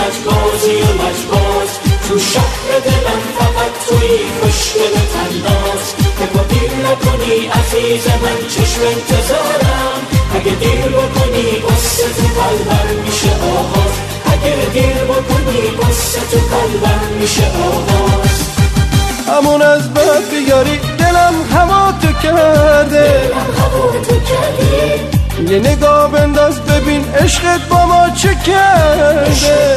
لجبازی و لجباز، تو شهر دلم فقط توی خوشگل تناز. که با دیر نکنی عزیز من چشم انتظارم، اگه دیر بکنی قصه تو قلبم میشه آغاز. اگه دیر بکنی قصه تو قلبم میشه آغاز. همون از بد بیاری دلم هوا تو کرده، یه نگاه بنداز ببین عشقت با ما چه کرده.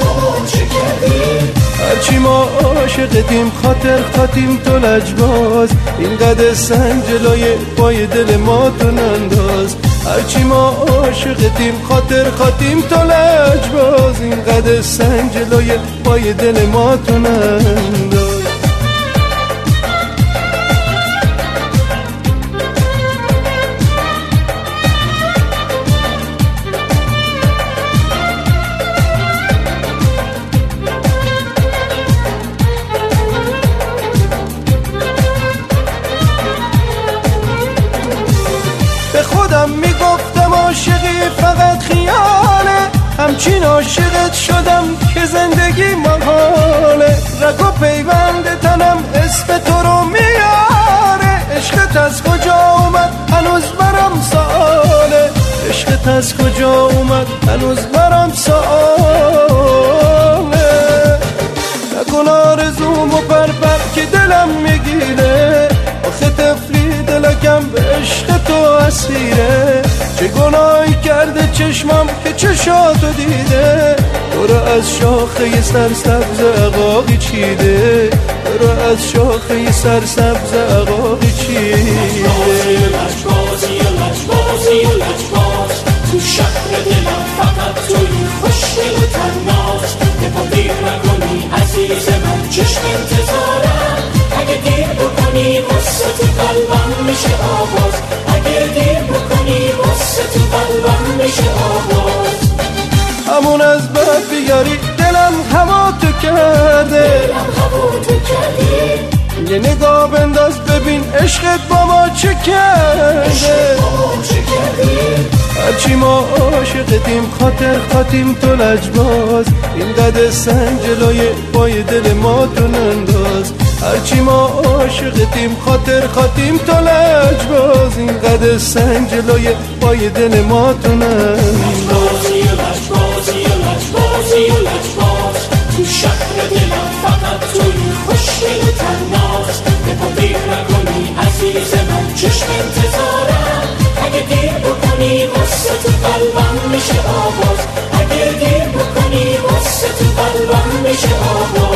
هرچی ما عاشقتیم خاطر خاتیم تو لجباز، اینقدر سنجلای پای دل ما تو ننداز. هرچی ما عاشقتیم خاطر خاتیم تو لجباز، اینقدر سنجلای پای دل ما تو ننداز. خودم میگفتم عاشقی فقط خیاله، همچین عاشقت شدم که زندگی محاله. رگ و پیوند تنم اسم تو رو میاره، عشقت از کجا اومد هنوز برام سواله. عشقت از کجا اومد هنوز برام سواله. نکن آرزومو پرپر که دلم میگیره، آخه طفلی دلکم به عشق تو اسیره. چه گناهی کرده چشمم که چشاتو دیده، تو رو از شاخه سرسبز عقاقی چیده. تو رو از شاخه سرسبز عقاقی چیده. لجبازی و لجبازی و لجباز، تو شهر دلم فقط توی خوشگل و تناز. که با دیر نکنی عزیز من چشم انتظارم، اگه دیر بکنی قصه تو قلبم میشه آغاز. اگه دیر بکنی قصه تو قلبم میشه آغاز. همون از بد بیاری دلم هوا تو کرده، یه نگاه بنداز ببین عشقت با ما چه کرده. هرچی ما عاشقتیم خاطر خاتیم تو لجباز، اینقدر سنجلای پای دل ما تو ننداز. هرچی ما عاشقتیم خاطر خاتیم تو لجباز، اینقدر سنجلای پای دل ما تو ننداز. تو شهر دلم فقط توی خوشگل و تناز. که با دیر نکنی عزیز من چشم انتظارم، اگه دیر بکنی قصه تو قلبم میشه آغاز. اگه دیر بکنی قصه تو قلبم میشه آغاز.